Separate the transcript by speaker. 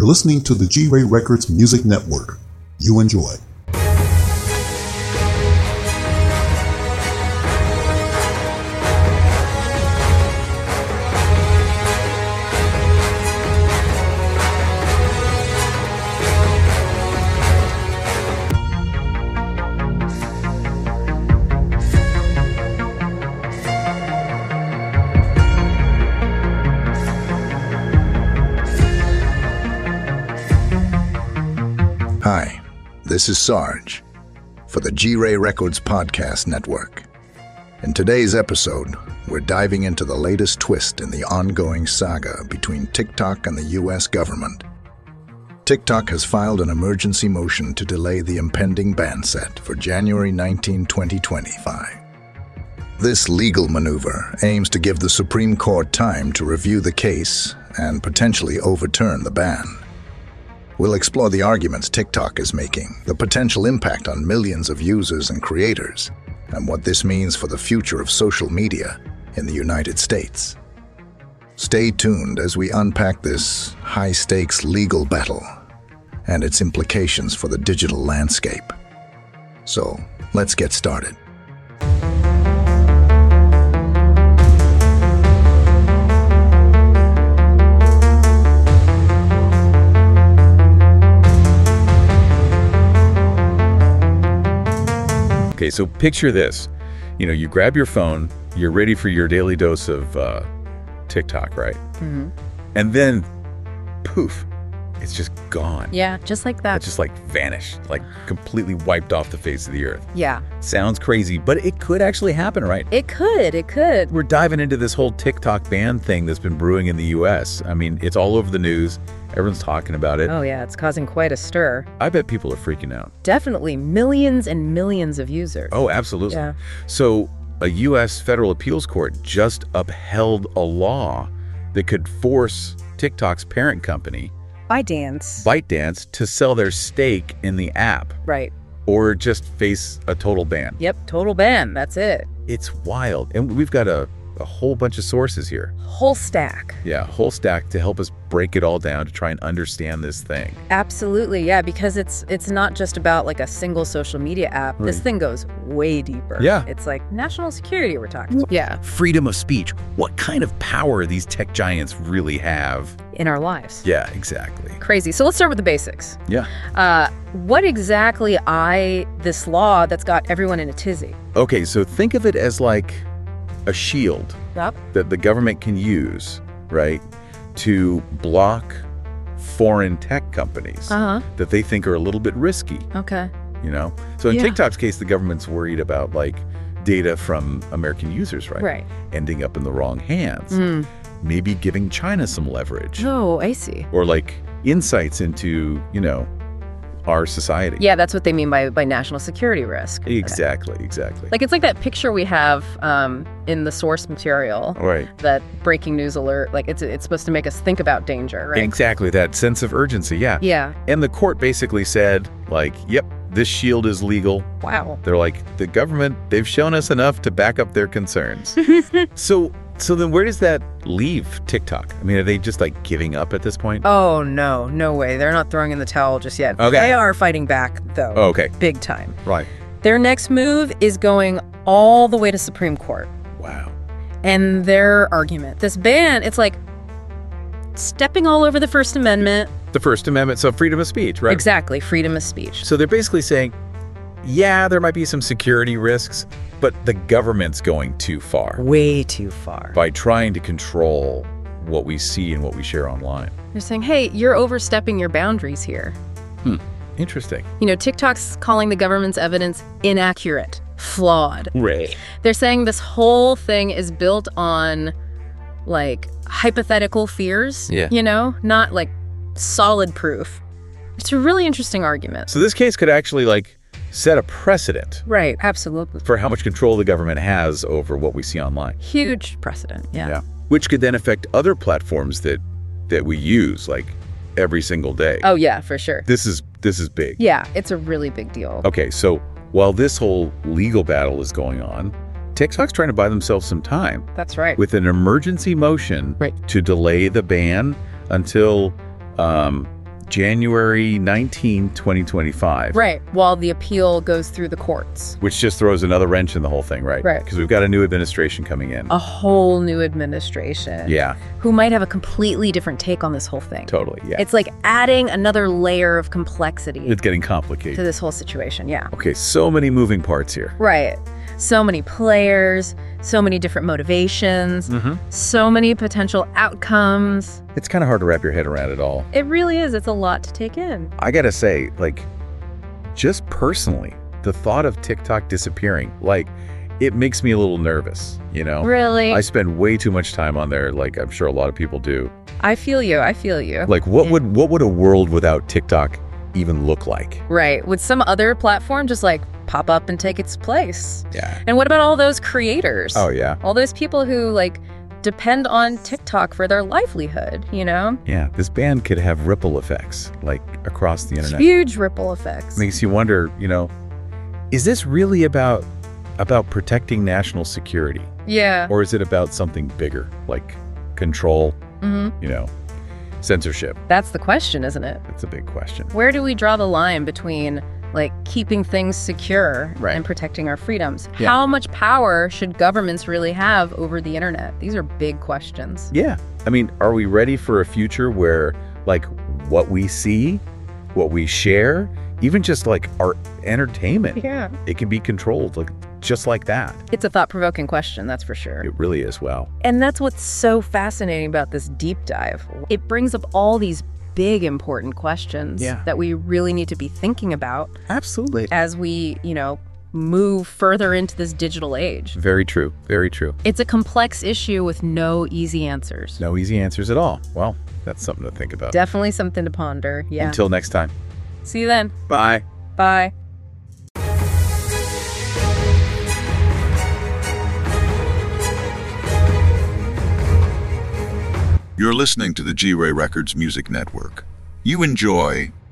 Speaker 1: You're listening to the G-Ray Records Music Network. You enjoy.
Speaker 2: Hi, this is Sarge for the G-Ray Records Podcast Network. In today's episode, we're diving into the latest twist in the ongoing saga between TikTok and the U.S. government. TikTok has filed an emergency motion to delay the impending ban set for January 19, 2025. This legal maneuver aims to give the Supreme Court time to review the case and potentially overturn the ban. We'll explore the arguments TikTok is making, the potential impact on millions of users and creators, and what this means for the future of social media in the United States. Stay tuned as we unpack this high-stakes legal battle and its implications for the digital landscape. So, let's get started.
Speaker 3: Okay, so picture this. You grab your phone, you're ready for your daily dose of TikTok, right?
Speaker 4: Mm-hmm.
Speaker 3: And then, poof, it's just gone.
Speaker 4: Yeah, just like that.
Speaker 3: It just vanished, completely wiped off the face of the earth.
Speaker 4: Yeah.
Speaker 3: Sounds crazy, but it could actually happen, right?
Speaker 4: It could.
Speaker 3: We're diving into this whole TikTok ban thing that's been brewing in the U.S. I mean, it's all over the news. Everyone's talking about it.
Speaker 4: Oh, yeah, it's causing quite a stir.
Speaker 3: I bet people are freaking out.
Speaker 4: Definitely. Millions and millions of users.
Speaker 3: Oh, absolutely.
Speaker 4: Yeah.
Speaker 3: So a U.S. federal appeals court just upheld a law that could force TikTok's parent company, ByteDance, to sell their stake in the app.
Speaker 4: Right.
Speaker 3: Or just face a total ban.
Speaker 4: Yep, total ban. That's it.
Speaker 3: It's wild. And we've got a whole bunch of sources here.
Speaker 4: Whole stack.
Speaker 3: Yeah, whole stack to help us break it all down to try and understand this thing.
Speaker 4: Absolutely, yeah, because it's not just about a single social media app.
Speaker 3: Right.
Speaker 4: This thing goes way deeper.
Speaker 3: Yeah.
Speaker 4: It's like national security we're talking about. Yeah.
Speaker 3: Freedom of speech. What kind of power these tech giants really have
Speaker 4: in our lives.
Speaker 3: Yeah, exactly.
Speaker 4: Crazy. So let's start with the basics.
Speaker 3: Yeah.
Speaker 4: What exactly this law that's got everyone in a tizzy?
Speaker 3: Okay, so think of it as a shield that the government can use, right, to block foreign tech companies that they think are a little bit risky.
Speaker 4: Okay.
Speaker 3: So in TikTok's case, the government's worried about data from American users, right?
Speaker 4: Right.
Speaker 3: Ending up in the wrong hands. Maybe giving China some leverage.
Speaker 4: Oh, I see.
Speaker 3: Or insights into, our society.
Speaker 4: Yeah, that's what they mean by national security risk.
Speaker 3: Exactly.
Speaker 4: It's like that picture we have in the source material.
Speaker 3: Right.
Speaker 4: That breaking news alert, it's supposed to make us think about danger, right?
Speaker 3: Exactly, that sense of urgency, yeah.
Speaker 4: Yeah.
Speaker 3: And the court basically said, yep, this shield is legal.
Speaker 4: Wow.
Speaker 3: They're the government, they've shown us enough to back up their concerns. So then where does that leave TikTok? I mean, are they just giving up at this point?
Speaker 4: Oh, no way. They're not throwing in the towel just yet.
Speaker 3: Okay.
Speaker 4: They are fighting back, though.
Speaker 3: Oh, okay.
Speaker 4: Big time.
Speaker 3: Right.
Speaker 4: Their next move is going all the way to Supreme Court.
Speaker 3: Wow.
Speaker 4: And their argument, this ban, it's stepping all over the First Amendment.
Speaker 3: The First Amendment, so freedom of speech, right?
Speaker 4: Exactly, freedom of speech.
Speaker 3: So they're basically saying, yeah, there might be some security risks, but the government's going too far.
Speaker 4: Way too far.
Speaker 3: By trying to control what we see and what we share online.
Speaker 4: They're saying, hey, you're overstepping your boundaries here.
Speaker 3: Interesting.
Speaker 4: TikTok's calling the government's evidence inaccurate, flawed.
Speaker 3: Right.
Speaker 4: They're saying this whole thing is built on, hypothetical fears.
Speaker 3: Yeah.
Speaker 4: Not, solid proof. It's a really interesting argument.
Speaker 3: So this case could actually, set a precedent.
Speaker 4: Right, absolutely.
Speaker 3: For how much control the government has over what we see online.
Speaker 4: Huge precedent, yeah.
Speaker 3: Which could then affect other platforms that we use, every single day.
Speaker 4: Oh, yeah, for sure.
Speaker 3: This is big.
Speaker 4: Yeah, it's a really big deal.
Speaker 3: Okay, so while this whole legal battle is going on, TikTok's trying to buy themselves some time.
Speaker 4: That's right.
Speaker 3: With an emergency motion
Speaker 4: right.
Speaker 3: to delay the ban until January 19, 2025.
Speaker 4: Right, while the appeal goes through the courts.
Speaker 3: Which just throws another wrench in the whole thing, right?
Speaker 4: Right.
Speaker 3: Because we've got a new administration coming in.
Speaker 4: A whole new administration.
Speaker 3: Yeah.
Speaker 4: Who might have a completely different take on this whole thing.
Speaker 3: Totally, yeah.
Speaker 4: It's like adding another layer of complexity.
Speaker 3: It's getting complicated.
Speaker 4: To this whole situation, yeah.
Speaker 3: Okay, so many moving parts here.
Speaker 4: Right. So many players, so many different motivations, so many potential outcomes.
Speaker 3: It's kind of hard to wrap your head around it all.
Speaker 4: It really is. It's a lot to take in.
Speaker 3: I gotta say, like, just personally, the thought of TikTok disappearing, like, it makes me a little nervous, you know?
Speaker 4: Really?
Speaker 3: I spend way too much time on there, like I'm sure a lot of people do.
Speaker 4: I feel you. I feel you.
Speaker 3: Like, what would a world without TikTok even look like?
Speaker 4: Right. Would some other platform just like pop up and take its place?
Speaker 3: Yeah.
Speaker 4: And what about all those creators?
Speaker 3: Oh, yeah.
Speaker 4: All those people who like depend on TikTok for their livelihood, you know?
Speaker 3: Yeah, this ban could have ripple effects, like, across the internet.
Speaker 4: Huge ripple effects.
Speaker 3: Makes you wonder, you know, is this really about protecting national security?
Speaker 4: Yeah.
Speaker 3: Or is it about something bigger, like control, you know, censorship?
Speaker 4: That's the question, isn't it?
Speaker 3: That's a big question.
Speaker 4: Where do we draw the line between like keeping things secure
Speaker 3: Right.
Speaker 4: and protecting our freedoms?
Speaker 3: Yeah.
Speaker 4: How much power should governments really have over the internet? These are big questions.
Speaker 3: Yeah. I mean, are we ready for a future where, like, what we see, what we share, even just like our entertainment,
Speaker 4: Yeah.
Speaker 3: it can be controlled, like, just like that?
Speaker 4: It's a thought-provoking question, that's for sure.
Speaker 3: It really is. Wow.
Speaker 4: And that's what's so fascinating about this deep dive. It brings up all these big, important questions that we really need to be thinking about
Speaker 3: Absolutely.
Speaker 4: as we, you know, move further into this digital age.
Speaker 3: Very true. Very true.
Speaker 4: It's a complex issue with no easy answers.
Speaker 3: No easy answers at all. Well, that's something to think about.
Speaker 4: Definitely something to ponder. Yeah.
Speaker 3: Until next time.
Speaker 4: See you then.
Speaker 3: Bye.
Speaker 4: Bye.
Speaker 5: You're listening to the G-Ray Records Music Network. You enjoy